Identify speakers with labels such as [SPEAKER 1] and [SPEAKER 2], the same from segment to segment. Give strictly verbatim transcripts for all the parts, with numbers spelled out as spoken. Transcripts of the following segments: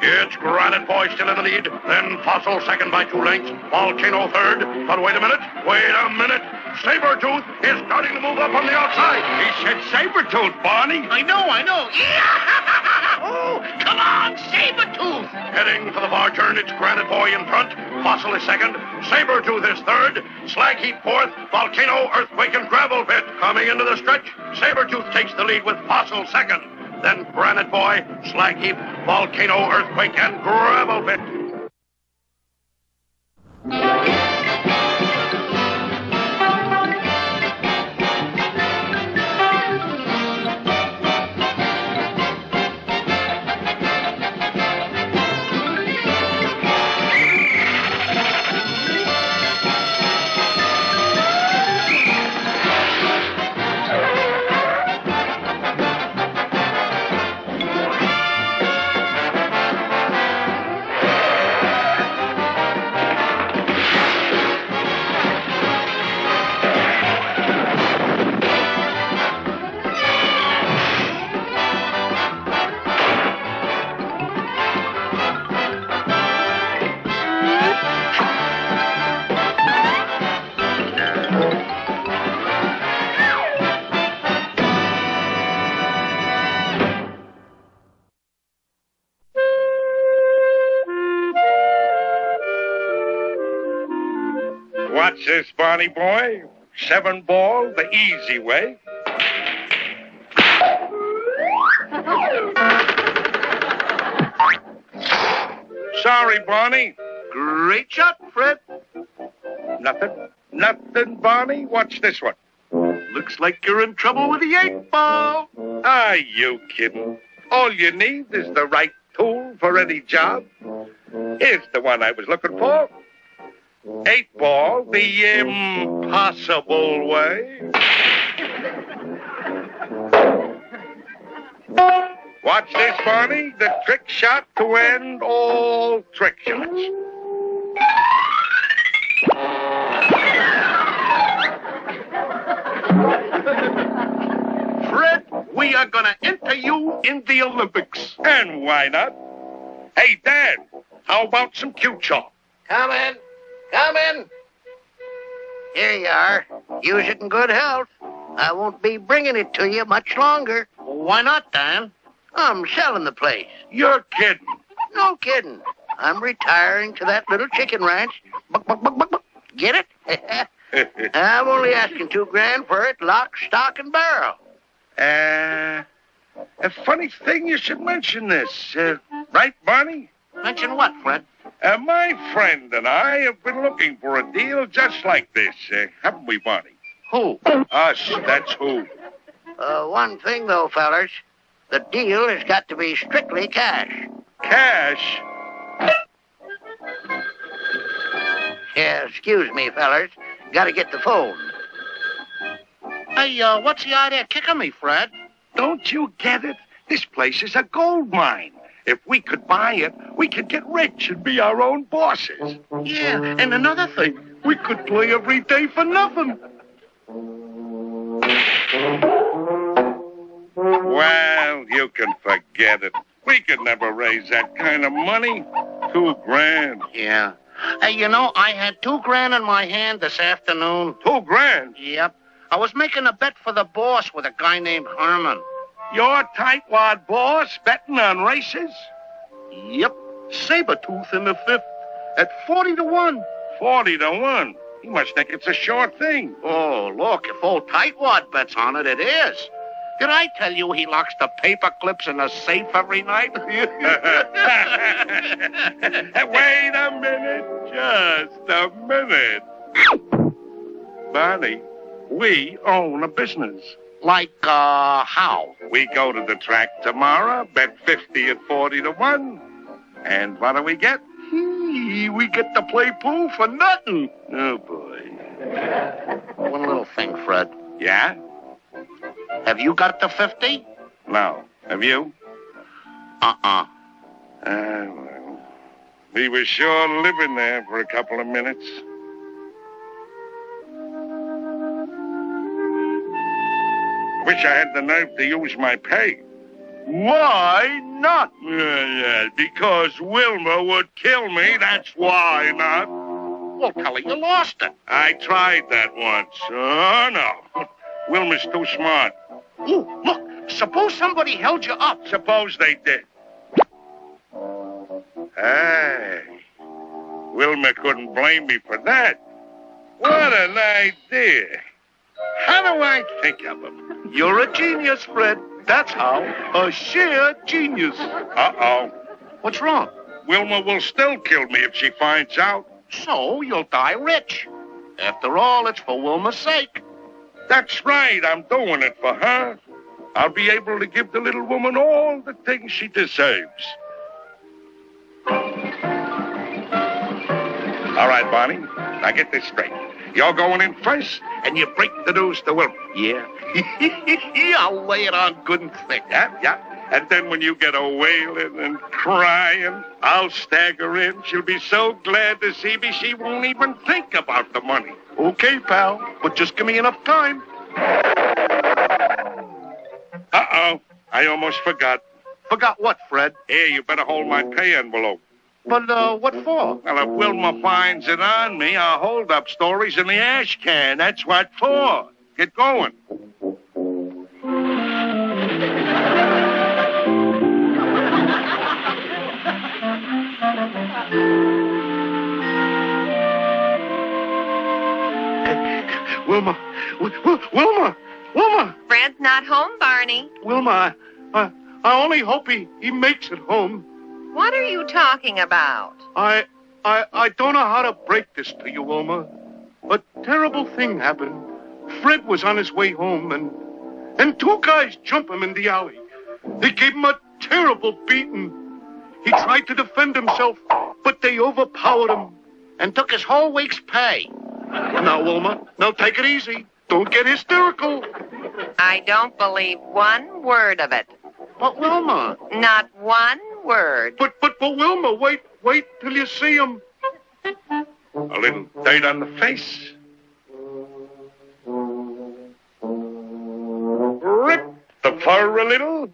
[SPEAKER 1] It's Granite Boy still in the lead. Then Fossil second by two lengths. Volcano third. But wait a minute. Wait a minute. Sabretooth is starting to move up on the outside.
[SPEAKER 2] He said Sabretooth, Barney.
[SPEAKER 3] I know, I know. Oh, come on, Sabretooth.
[SPEAKER 1] Heading for the bar turn, it's Granite Boy in front. Fossil is second. Sabretooth is third. Slag Heap fourth. Volcano, Earthquake, and Gravel Pit coming into the stretch. Sabretooth takes the lead with Fossil second. Then Granite Boy, Slag Heap, Volcano, Earthquake, and Gravel Pit.
[SPEAKER 2] Watch this, Barney boy. Seven ball, the easy way. Sorry, Barney.
[SPEAKER 3] Great shot, Fred.
[SPEAKER 2] Nothing. Nothing, Barney. Watch this one.
[SPEAKER 3] Looks like you're in trouble with the eight ball.
[SPEAKER 2] Are you kidding? All you need is the right tool for any job. Here's the one I was looking for. Eight ball, the impossible way. Watch this, Barney. The trick shot to end all trick shots.
[SPEAKER 3] Fred, we are going to enter you in the Olympics.
[SPEAKER 2] And why not? Hey, Dad, how about some Q-Chalk?
[SPEAKER 4] Come in. Come in. Here you are. Use it in good health. I won't be bringing it to you much longer.
[SPEAKER 3] Why not, Dan?
[SPEAKER 4] I'm selling the place.
[SPEAKER 2] You're kidding.
[SPEAKER 4] No kidding. I'm retiring to that little chicken ranch. Buck, buck, buck, buck, buck. Get it? I'm only asking two grand for it, lock, stock, and barrel.
[SPEAKER 2] Uh, a funny thing you should mention this. Uh, right, Barney?
[SPEAKER 3] Mention what, Fred?
[SPEAKER 2] Uh, my friend and I have been looking for a deal just like this, uh, haven't we, Barney?
[SPEAKER 3] Who?
[SPEAKER 2] Us, that's who.
[SPEAKER 4] Uh, one thing, though, fellers. The deal has got to be strictly cash.
[SPEAKER 2] Cash?
[SPEAKER 4] Yeah, excuse me, fellers. Gotta get the phone.
[SPEAKER 3] Hey, uh, what's the idea of kicking me, Fred?
[SPEAKER 2] Don't you get it? This place is a gold mine. If we could buy it, we could get rich and be our own bosses.
[SPEAKER 3] Yeah, and another thing, we could play every day for nothing.
[SPEAKER 2] Well, you can forget it. We could never raise that kind of money. Two grand.
[SPEAKER 3] Yeah. Hey, you know, I had two grand in my hand this afternoon.
[SPEAKER 2] Two grand?
[SPEAKER 3] Yep. I was making a bet for the boss with a guy named Herman.
[SPEAKER 2] Your tightwad boss betting on races?
[SPEAKER 3] Yep. Sabretooth in the fifth at forty to one.
[SPEAKER 2] Forty to one? He must think it's a sure thing.
[SPEAKER 3] Oh, look, if old Tightwad bets on it, it is. Did I tell you he locks the paper clips in the safe every night?
[SPEAKER 2] Wait a minute. Just a minute. Barney, we own a business.
[SPEAKER 3] Like, uh, how?
[SPEAKER 2] We go to the track tomorrow, bet fifty at forty to one. And what do we get?
[SPEAKER 3] Hey, we get to play pool for nothing.
[SPEAKER 2] Oh, boy.
[SPEAKER 3] One little thing, Fred.
[SPEAKER 2] Yeah?
[SPEAKER 3] Have you got the fifty?
[SPEAKER 2] No. Have you?
[SPEAKER 3] Uh-uh.
[SPEAKER 2] Uh, well, he was sure living there for a couple of minutes. Wish I had the nerve to use my pay. Why not? Yeah, yeah, because Wilma would kill me, that's why not.
[SPEAKER 3] Well, tell her you lost it.
[SPEAKER 2] I tried that once. Oh, no. Wilma's too smart.
[SPEAKER 3] Ooh, look, suppose somebody held you up.
[SPEAKER 2] Suppose they did. Hey, Wilma couldn't blame me for that. What an idea. How do I think of him?
[SPEAKER 5] You're a genius, Fred. That's how. A sheer genius.
[SPEAKER 2] Uh-oh.
[SPEAKER 3] What's wrong?
[SPEAKER 2] Wilma will still kill me if she finds out.
[SPEAKER 3] So you'll die rich. After all, it's for Wilma's sake.
[SPEAKER 2] That's right. I'm doing it for her. I'll be able to give the little woman all the things she deserves. All right, Barney. Now get this straight. You're going in first, and you break the news to Wilma.
[SPEAKER 3] Yeah. I'll lay it on good and thick.
[SPEAKER 2] Yeah, yeah. And then when you get a wailing and crying, I'll stagger in. She'll be so glad to see me, she won't even think about the money.
[SPEAKER 5] Okay, pal, but just give me enough time.
[SPEAKER 2] Uh-oh. I almost forgot.
[SPEAKER 5] Forgot what, Fred?
[SPEAKER 2] Here, you better hold my pay envelope.
[SPEAKER 5] But, uh, what for?
[SPEAKER 2] Well, if Wilma finds it on me, I'll hold up stories in the ash can. That's what for. Get going.
[SPEAKER 5] Wilma, w- w- Wilma, Wilma,
[SPEAKER 6] Fred's not home, Barney.
[SPEAKER 5] Wilma, I, I, I only hope he, he makes it home.
[SPEAKER 6] What are you talking about?
[SPEAKER 5] I, I, I don't know how to break this to you, Wilma. A terrible thing happened. Fred was on his way home, and, and two guys jumped him in the alley. They gave him a terrible beating. He tried to defend himself, but they overpowered him.
[SPEAKER 3] And took his whole week's pay.
[SPEAKER 5] Now, Wilma, now take it easy. Don't get hysterical.
[SPEAKER 6] I don't believe one word of it.
[SPEAKER 3] But Wilma,
[SPEAKER 6] Not one word.
[SPEAKER 5] But, but, but, Wilma, wait, wait till you see him.
[SPEAKER 2] A little dirt on the face. Rip the fur a little.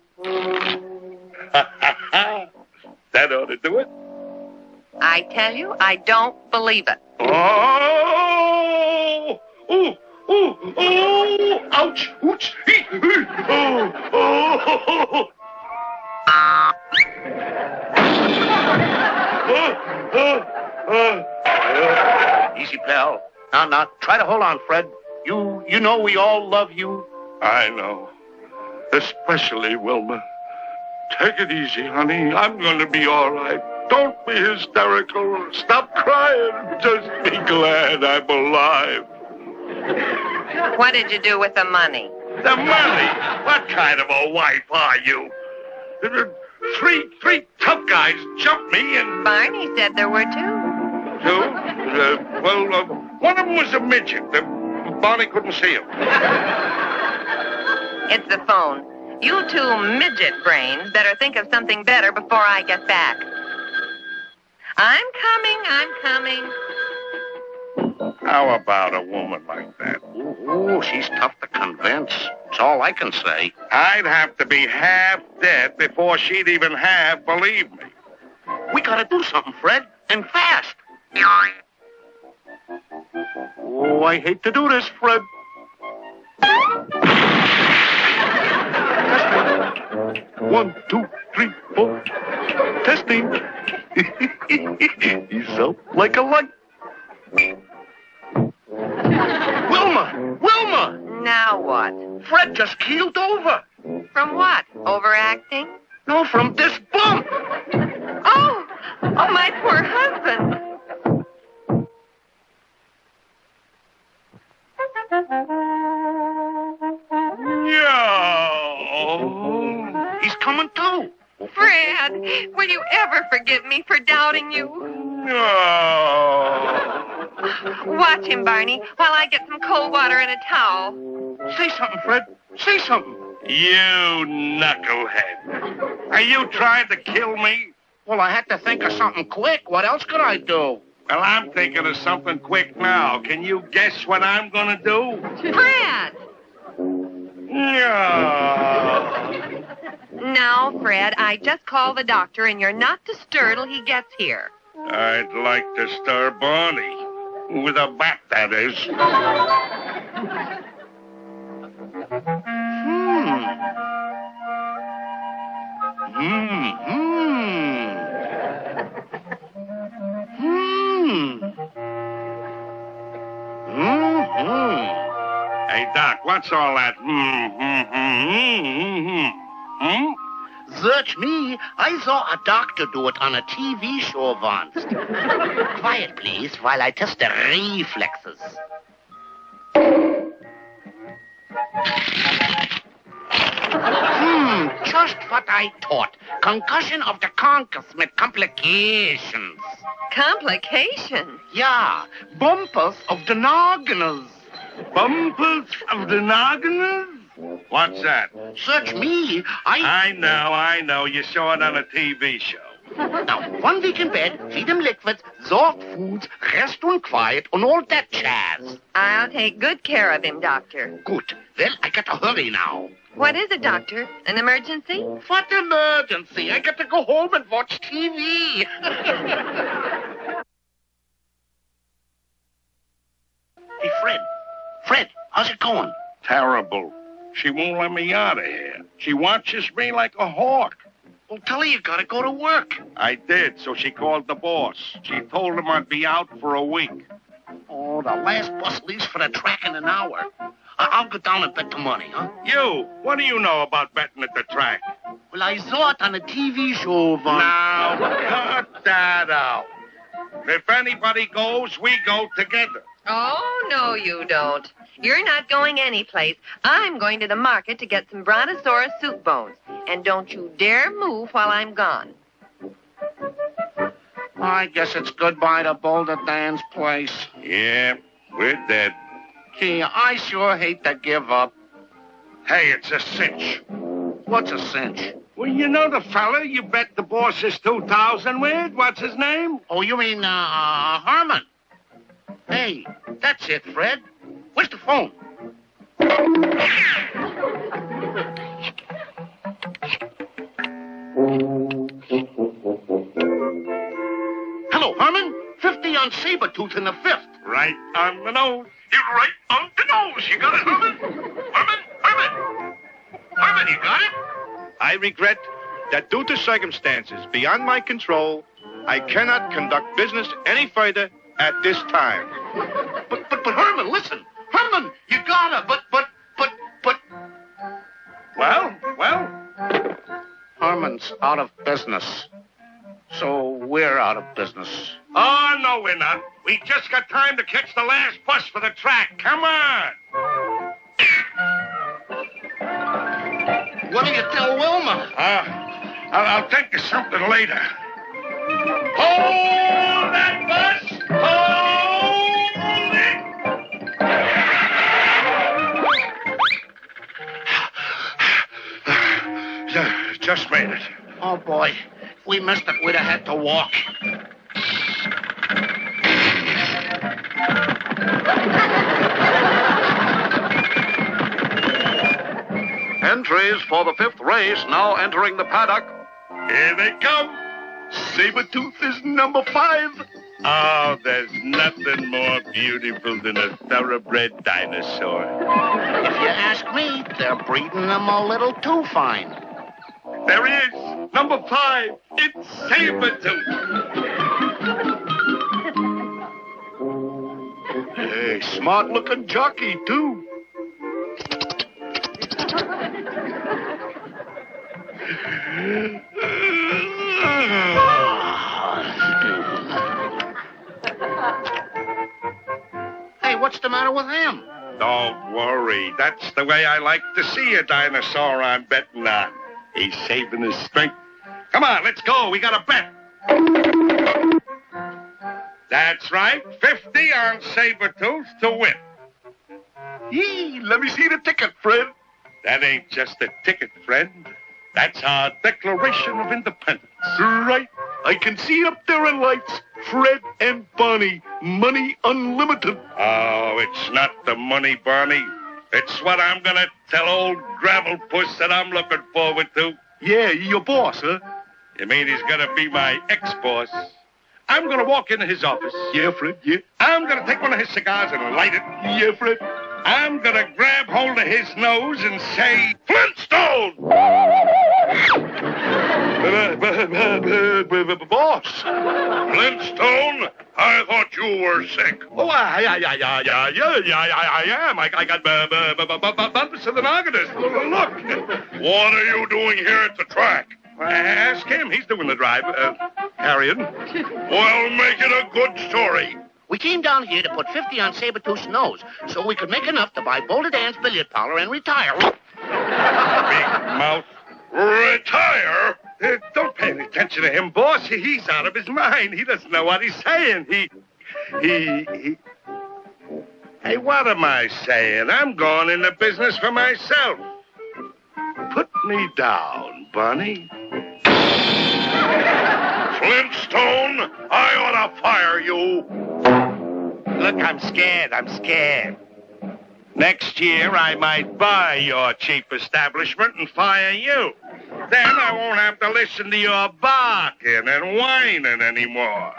[SPEAKER 2] That ought to do it.
[SPEAKER 6] I tell you, I don't believe it.
[SPEAKER 2] Oh! Oh! Oh! Oh! Ouch! Ouch! Oh! Oh!
[SPEAKER 3] easy, pal. Now, now, try to hold on, Fred. You, you know we all love you.
[SPEAKER 2] I know. Especially Wilma. Take it easy, honey. I'm going to be all right. Don't be hysterical. Stop crying. Just be glad I'm alive.
[SPEAKER 6] What did you do with the money?
[SPEAKER 2] The money? What kind of a wife are you? Three, three tough guys jumped me and...
[SPEAKER 6] Barney said there were two.
[SPEAKER 2] Two? Uh, well, uh, one of them was a midget. Uh, Barney couldn't see him.
[SPEAKER 6] It's the phone. You two midget brains better think of something better before I get back. I'm coming, I'm coming.
[SPEAKER 2] How about a woman like that?
[SPEAKER 3] Ooh, she's tough to convince. That's all I can say.
[SPEAKER 2] I'd have to be half dead before she'd even half believe me.
[SPEAKER 3] We gotta do something, Fred, and fast.
[SPEAKER 5] Oh, I hate to do this, Fred. One, two, three, four. Testing. He's up like a light.
[SPEAKER 3] Wilma! Wilma!
[SPEAKER 6] Now what?
[SPEAKER 3] Fred just keeled over.
[SPEAKER 6] From what? Overacting?
[SPEAKER 3] No, from this bump.
[SPEAKER 6] Oh! Oh, my poor husband.
[SPEAKER 2] No.
[SPEAKER 3] He's coming too.
[SPEAKER 6] Fred, will you ever forgive me for doubting you?
[SPEAKER 2] No.
[SPEAKER 6] Watch him, Barney, while I get some cold water and a towel.
[SPEAKER 5] Say something, Fred. Say something.
[SPEAKER 2] You knucklehead. Are you trying to kill me?
[SPEAKER 3] Well, I had to think of something quick. What else could I do?
[SPEAKER 2] Well, I'm thinking of something quick now. Can you guess what I'm gonna do?
[SPEAKER 6] Fred!
[SPEAKER 2] No.
[SPEAKER 6] Now, Fred, I just called the doctor, and you're not to stir till he gets here.
[SPEAKER 2] I'd like to stir Barney. With a bat, that is.
[SPEAKER 3] Hmm. Hmm. Hmm. Hmm. Hmm.
[SPEAKER 2] Hey, Doc, what's all that? Hmm, hmm, hmm, hmm, hmm, hmm?
[SPEAKER 3] Search me. I saw a doctor do it on a T V show once. Quiet, please, while I test the reflexes. Hmm, just what I thought. Concussion of the conchus with complications.
[SPEAKER 6] Complications?
[SPEAKER 3] Yeah, bumpers of the nogginers.
[SPEAKER 2] Bumpers of the nogginers? What's that?
[SPEAKER 3] Search me. I...
[SPEAKER 2] I know, I know. You saw it on a T V show.
[SPEAKER 3] Now, one week in bed, feed him liquids, soft foods, rest and quiet, and all that jazz.
[SPEAKER 6] I'll take good care of him, Doctor.
[SPEAKER 3] Good. Well, I got to hurry now.
[SPEAKER 6] What is it, Doctor? An emergency?
[SPEAKER 3] What emergency? I got to go home and watch T V. Hey, Fred. Fred, how's it going?
[SPEAKER 2] Terrible. She won't let me out of here. She watches me like a hawk.
[SPEAKER 3] Well, tell her you got to go to work.
[SPEAKER 2] I did, so she called the boss. She told him I'd be out for a week.
[SPEAKER 3] Oh, the last bus leaves for the track in an hour. I- I'll go down and bet the money, huh?
[SPEAKER 2] You, what do you know about betting at the track?
[SPEAKER 3] Well, I saw it on a T V show once.
[SPEAKER 2] Now, cut that out. If anybody goes, we go together.
[SPEAKER 6] Oh, no, you don't. You're not going anyplace. I'm going to the market to get some brontosaurus soup bones. And don't you dare move while I'm gone.
[SPEAKER 3] I guess it's goodbye to Boulder Dan's place.
[SPEAKER 2] Yeah, we're dead.
[SPEAKER 3] Gee, I sure hate to give up.
[SPEAKER 2] Hey, it's a cinch.
[SPEAKER 3] What's a cinch?
[SPEAKER 2] Well, you know the fella you bet the boss's two thousand with? What's his name?
[SPEAKER 3] Oh, you mean, uh, uh, Herman? Hey, that's it, Fred. Where's the phone? Hello, Herman. Fifty on Sabretooth in the fifth.
[SPEAKER 2] Right on the nose.
[SPEAKER 1] You're right on the nose. You got it, Herman? Herman? Herman? Herman, you got it?
[SPEAKER 7] I regret that due to circumstances beyond my control, I cannot conduct business any further at this time.
[SPEAKER 3] But, but, but, Herman, listen. Herman, you gotta, but, but, but, but...
[SPEAKER 2] Well, well.
[SPEAKER 3] Herman's out of business. So we're out of business.
[SPEAKER 2] Oh, no, we're not. We just got time to catch the last bus for the track. Come on.
[SPEAKER 3] What do you tell Wilma?
[SPEAKER 2] Uh, I'll, I'll think of something later. Hold that bus! Hold it! Just made it.
[SPEAKER 3] Oh, boy. If we missed it, we'd have had to walk.
[SPEAKER 1] Entries for the fifth race now entering the paddock.
[SPEAKER 2] Here they come.
[SPEAKER 1] Sabretooth is number five.
[SPEAKER 2] Oh, there's nothing more beautiful than a thoroughbred dinosaur.
[SPEAKER 3] If you ask me, they're breeding them a little too fine.
[SPEAKER 2] There he is, number five. It's Sabretooth.
[SPEAKER 5] Hey, smart-looking jockey, too.
[SPEAKER 3] Hey, what's the matter with him?
[SPEAKER 2] Don't worry. That's the way I like to see a dinosaur I'm betting on. He's saving his strength. Come on, let's go. We got a bet. That's right. fifty on Sabretooth to win.
[SPEAKER 5] Yee, let me see the ticket, Fred.
[SPEAKER 2] That ain't just a ticket, friend. That's our Declaration of Independence.
[SPEAKER 5] Right. I can see it up there in lights. Fred and Barney. Money unlimited.
[SPEAKER 2] Oh, it's not the money, Barney. It's what I'm going to tell old Gravel Puss that I'm looking forward to.
[SPEAKER 5] Yeah, your boss, huh?
[SPEAKER 2] You mean he's gonna be my ex-boss? I'm gonna walk into his office.
[SPEAKER 5] Yeah, Fred, yeah.
[SPEAKER 2] I'm gonna take one of his cigars and light it.
[SPEAKER 5] Yeah, Fred.
[SPEAKER 2] I'm gonna grab hold of his nose and say, Flintstone!
[SPEAKER 5] Boss.
[SPEAKER 1] Flintstone, I thought you were sick.
[SPEAKER 2] Oh, yeah, yeah, yeah, yeah, yeah, yeah, yeah, I am. I, I got uh, bu- bu- bu- bu- bu- bumpus of the noggin. Look.
[SPEAKER 1] What are you doing here at the track?
[SPEAKER 2] Ask him. He's doing the drive. Uh, carrying.
[SPEAKER 1] Well, make it a good story.
[SPEAKER 3] We came down here to put fifty on Sabretooth's nose so we could make enough to buy Boulder Dan's billiard parlor and retire.
[SPEAKER 2] Big mouth.
[SPEAKER 1] Retire?
[SPEAKER 2] Uh, don't pay any attention to him, boss. He's out of his mind. He doesn't know what he's saying. He, he, he. Hey, what am I saying? I'm going into business for myself. Put me down, Bunny.
[SPEAKER 1] Flintstone, I ought to fire you.
[SPEAKER 2] Look, I'm scared. I'm scared. Next year, I might buy your cheap establishment and fire you. Then I won't have to listen to your barking and whining anymore.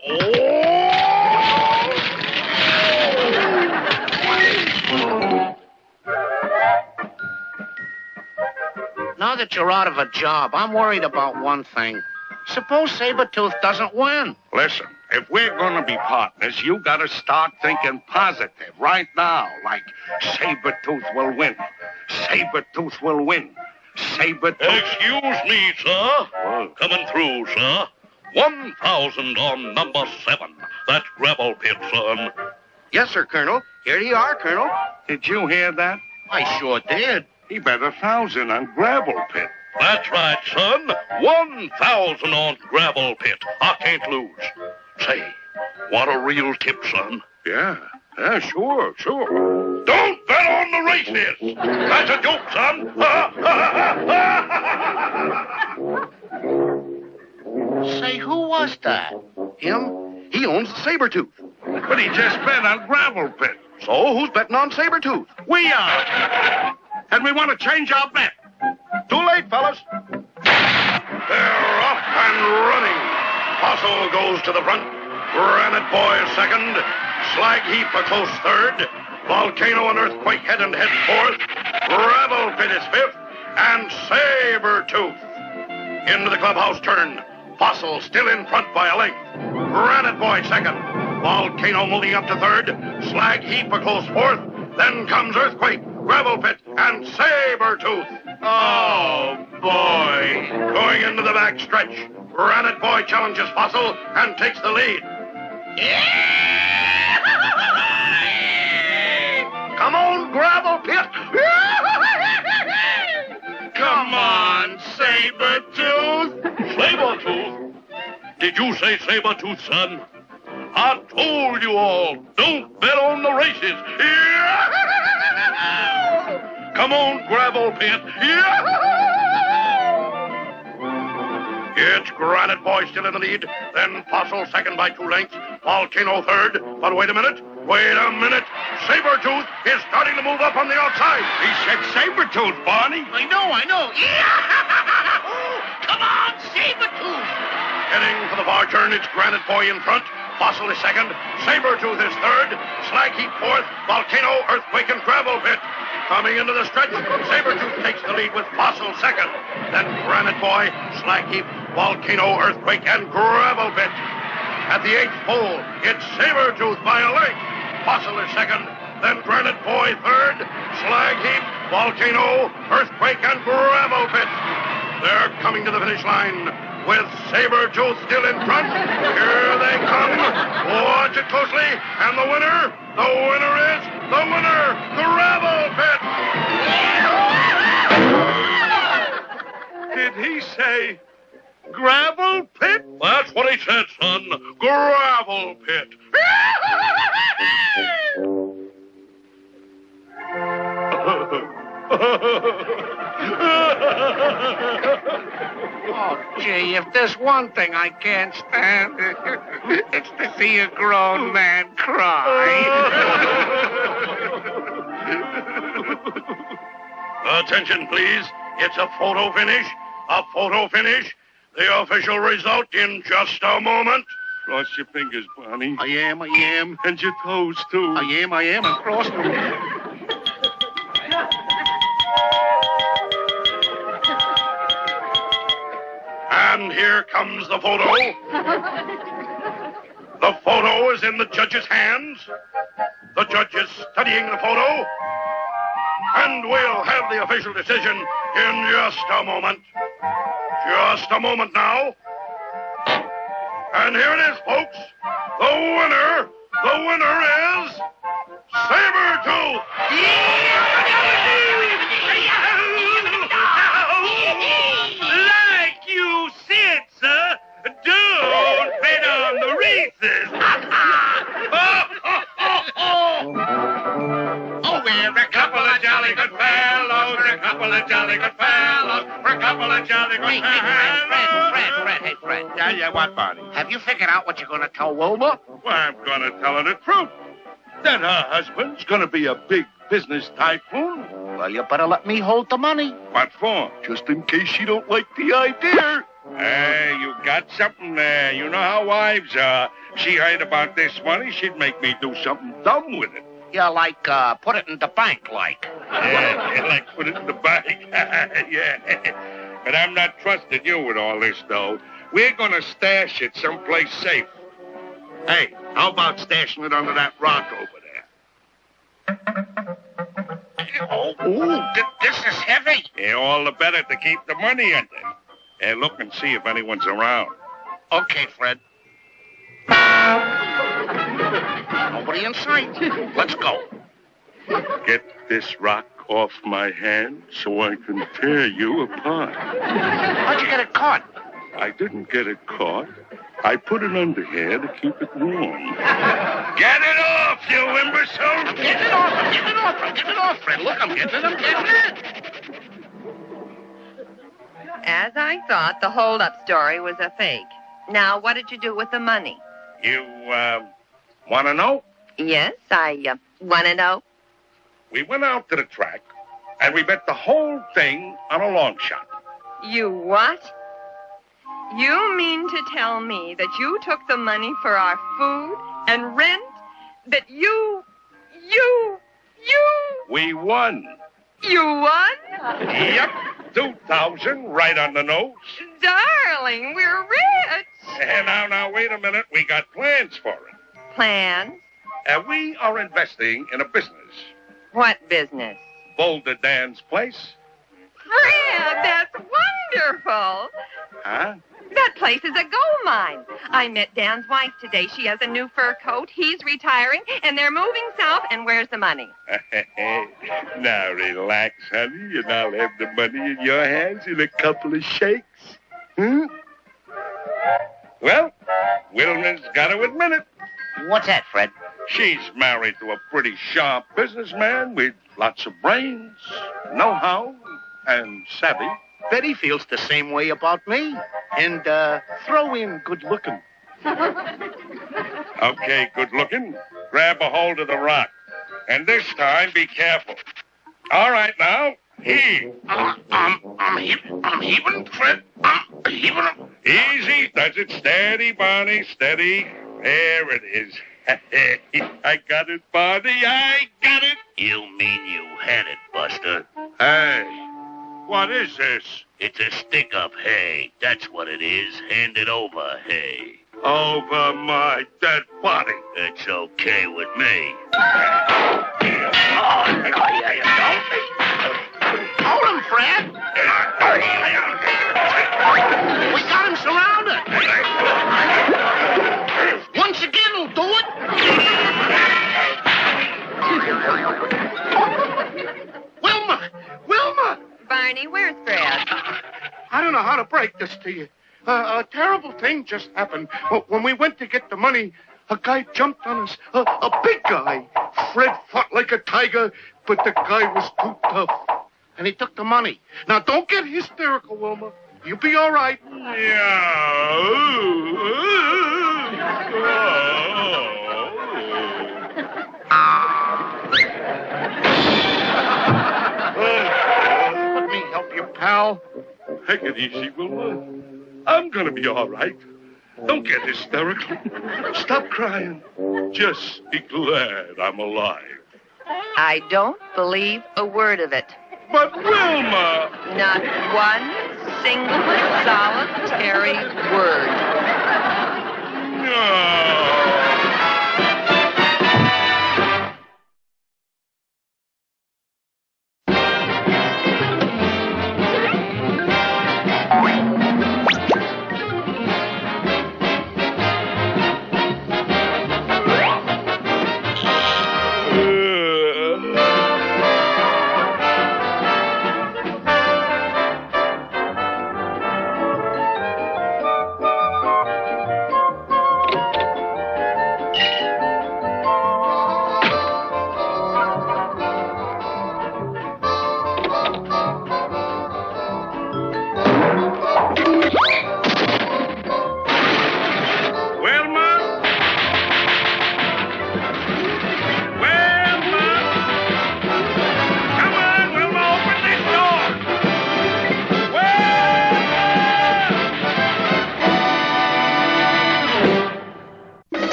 [SPEAKER 3] Now that you're out of a job, I'm worried about one thing. Suppose Sabretooth doesn't win.
[SPEAKER 2] Listen, if we're going to be partners, you got to start thinking positive right now. Like, Sabretooth will win. Sabretooth will win. Sabretooth...
[SPEAKER 1] Excuse me, sir.
[SPEAKER 2] Whoa.
[SPEAKER 1] Coming through, sir. One thousand on number seven. That's Gravel Pit, son.
[SPEAKER 4] Yes, sir, Colonel. Here you are, Colonel.
[SPEAKER 2] Did you hear that?
[SPEAKER 3] I sure did.
[SPEAKER 2] He bet a thousand on Gravel Pit.
[SPEAKER 1] That's right, son. One thousand on Gravel Pit. I can't lose. Say, want a real tip, son?
[SPEAKER 2] Yeah, yeah, sure, sure.
[SPEAKER 1] Don't bet on the races. That's a joke, son.
[SPEAKER 3] Say, who was that?
[SPEAKER 4] Him? He owns the Sabretooth.
[SPEAKER 2] But he just bet on Gravel Pit.
[SPEAKER 4] So who's betting on Sabretooth?
[SPEAKER 2] We are. And we want to change our bet. Too late, fellas.
[SPEAKER 1] They're off and running. Fossil goes to the front. Granite Boy second. Slag Heap a close third. Volcano and Earthquake head and head fourth. Gravel Pit is fifth. And Sabretooth. Into the clubhouse turn. Fossil still in front by a length. Granite Boy second. Volcano moving up to third. Slag Heap a close fourth. Then comes Earthquake, Gravel Pit, and Sabretooth.
[SPEAKER 2] Oh, boy.
[SPEAKER 1] Going into the back stretch. Granite Boy challenges Fossil and takes the lead.
[SPEAKER 4] Come on, Gravel Pit.
[SPEAKER 2] Come on, Sabretooth.
[SPEAKER 1] Sabretooth? Did you say Sabretooth, son? I told you all, don't bet on the races. Come on, Gravel Pit. It's Granite Boy still in the lead. Then Fossil second by two lengths. Volcano third. But wait a minute. Wait a minute. Sabretooth is starting to move up on the outside.
[SPEAKER 2] He said Sabretooth, Barney.
[SPEAKER 3] I know, I know. Come on, Sabretooth.
[SPEAKER 1] Heading for the far turn, it's Granite Boy in front. Fossil is second. Sabretooth is third. Slag Heap fourth. Volcano, Earthquake, and Gravel Pit. Coming into the stretch, Sabretooth takes the lead with Fossil second. Then Granite Boy, Slag Heap, Volcano, Earthquake, and Gravel Pit. At the eighth pole, it's Sabretooth by a length. Fossil is second. Then Granite Boy third. Slag Heap, Volcano, Earthquake, and Gravel Pit. They're coming to the finish line with Sabretooth still in front. Here they come. Watch it closely. And the winner, the winner is the winner, Gravel Pit.
[SPEAKER 2] Did he say Gravel Pit?
[SPEAKER 1] That's what he said, son. Gravel Pit.
[SPEAKER 3] Oh, gee, if there's one thing I can't stand, it's to see a grown man cry.
[SPEAKER 1] Attention, please. It's a photo finish. A photo finish. The official result in just a moment.
[SPEAKER 5] Cross your fingers, Barney.
[SPEAKER 7] I am, I am.
[SPEAKER 5] And your toes, too.
[SPEAKER 7] I am, I am, and cross them.
[SPEAKER 1] And here comes the photo. The photo is in the judge's hands. The judge is studying the photo. And we'll have the official decision in just a moment. Just a moment now. And here it is, folks. The winner, the winner is Sabretooth.
[SPEAKER 2] Like you said, sir, don't bet on the races. Oh, we're a couple of jolly good fellows, a couple of jolly good fellows, we're a couple of jolly good
[SPEAKER 3] Hey, hey, Fred, Fred, Fred, Fred, hey, Fred.
[SPEAKER 2] Yeah, yeah, what, Barney?
[SPEAKER 3] Have you figured out what you're going to tell Wilma?
[SPEAKER 2] Well, I'm going to tell her the truth. That her husband's going to be a big business tycoon.
[SPEAKER 3] Well, you better let me hold the money.
[SPEAKER 2] What for?
[SPEAKER 5] Just in case she don't like the idea.
[SPEAKER 2] Hey, you got something there. You know how wives are. She heard about this money, she'd make me do something dumb with it.
[SPEAKER 3] Yeah, like, uh, put it in the bank, like.
[SPEAKER 2] Yeah, yeah, like put it in the bank. Yeah. But I'm not trusting you with all this, though. We're going to stash it someplace safe. Hey, how about stashing it under that rock over there?
[SPEAKER 3] Oh, ooh, th- this is heavy.
[SPEAKER 2] Yeah, all the better to keep the money under. Hey, look and see if anyone's around.
[SPEAKER 3] Okay, Fred. Nobody in sight. Let's go.
[SPEAKER 2] Get this rock off my hand so I can tear you apart.
[SPEAKER 3] How'd you get it caught?
[SPEAKER 2] I didn't get it caught. I put it under here to keep it warm. Get it off, you imbecile!
[SPEAKER 3] Get it off, get it off, get it off, Fred. Look, I'm getting it, I'm getting it.
[SPEAKER 6] As I thought, the hold-up story was a fake. Now, what did you do with the money?
[SPEAKER 2] You, uh, want to know?
[SPEAKER 6] Yes, I uh, want to know.
[SPEAKER 2] We went out to the track, and we bet the whole thing on a long shot.
[SPEAKER 6] You what? You mean to tell me that you took the money for our food and rent? That you, you, you...
[SPEAKER 2] We won.
[SPEAKER 6] You won?
[SPEAKER 2] Yep, two thousand right on the nose.
[SPEAKER 6] Darling, we're rich.
[SPEAKER 2] And now, now, wait a minute. We got plans for it.
[SPEAKER 6] Plans?
[SPEAKER 2] And we are investing in a business.
[SPEAKER 6] What business?
[SPEAKER 2] Boulder Dan's place.
[SPEAKER 6] Fred, that's wonderful.
[SPEAKER 2] Huh?
[SPEAKER 6] That place is a gold mine. I met Dan's wife today. She has a new fur coat. He's retiring, and they're moving south. And where's the money?
[SPEAKER 2] Now relax, honey, and I'll have the money in your hands in a couple of shakes. Hmm? Well, Wilma's got to admit it.
[SPEAKER 3] What's that, Fred?
[SPEAKER 2] She's married to a pretty sharp businessman with lots of brains, know-how, and savvy.
[SPEAKER 3] Betty feels the same way about me. And, uh, throw in good looking.
[SPEAKER 2] Okay, good looking. Grab a hold of the rock. And this time, be careful. All right, now, heave.
[SPEAKER 3] Uh, um, I'm heaving, I'm heaving, Fred. I'm heaving.
[SPEAKER 2] Easy, does it. Steady, Barney, steady. There it is. I got it, Barney, I got it.
[SPEAKER 3] You mean you had it, Buster?
[SPEAKER 2] Hey, what is this?
[SPEAKER 3] It's a stick of hay. That's what it is. Hand it over, hay.
[SPEAKER 2] Over my dead body.
[SPEAKER 3] It's okay with me. Hold him, Fred. We got him surrounded. Once again, will do it. Wilma! Wilma!
[SPEAKER 6] Barney, where's Fred?
[SPEAKER 5] I don't know how to break this to you. Uh, a terrible thing just happened. Uh, When we went to get the money, a guy jumped on us. A, a big guy. Fred fought like a tiger, but the guy was too tough. And he took the money. Now, don't get hysterical, Wilma. You'll be all right.
[SPEAKER 3] Let me help you, pal.
[SPEAKER 5] Take it easy, Wilma. I'm gonna be all right. Don't get hysterical. Stop crying. Just be glad I'm alive.
[SPEAKER 6] I don't believe a word of it.
[SPEAKER 5] But Wilma!
[SPEAKER 6] Not one single solitary word.